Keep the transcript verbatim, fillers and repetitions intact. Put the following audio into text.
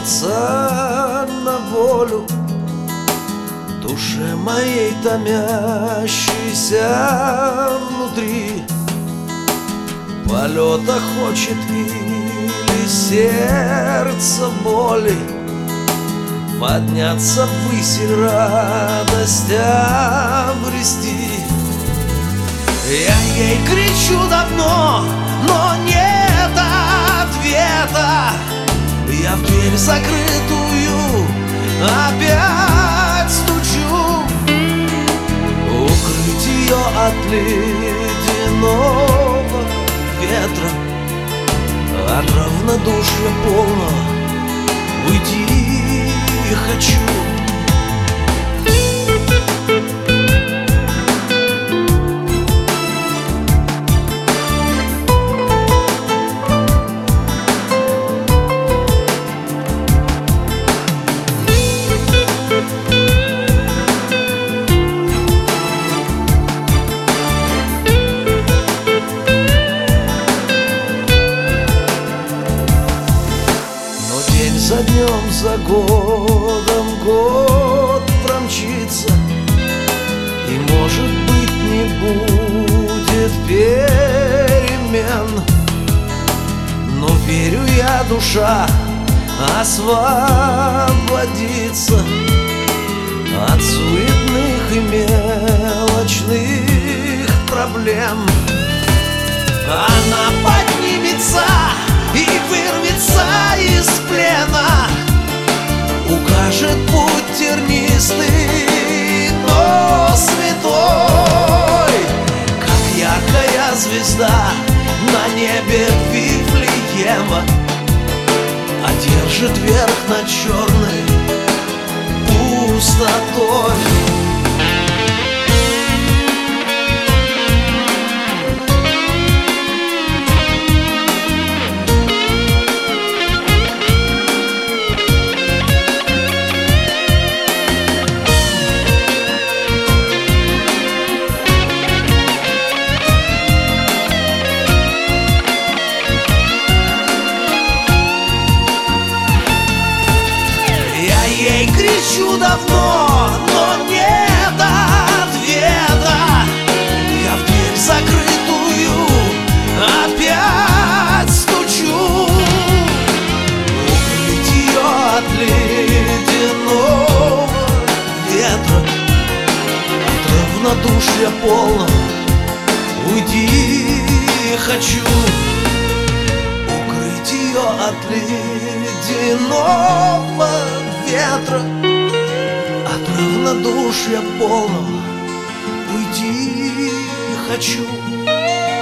вырваться на волю душе моей, томящейся внутри. Полета хочет или сердце боли, подняться ввысь и радость обрести. Я ей кричу давно, но нет ответа. Я в дверь закрытую опять стучу. Укрыть ее от ледяного ветра, от равнодушия полно уйти хочу. За днем, за годом год промчится, и, может быть, не будет перемен. Но верю я, душа освободится от суетных и мелочных проблем. Она поднимется и вырвется из плена, укажет путь тернистый, но святой, как яркая звезда на небе Вифлеема, одержит верх над черной пустотой. Ей кричу давно, но нет ответа. Я в дверь закрытую опять стучу. Укрыть ее от ледяного ветра, от равнодушия полно уйти хочу. Укрыть ее от ледяного ветра, от равнодушия полного уйти хочу.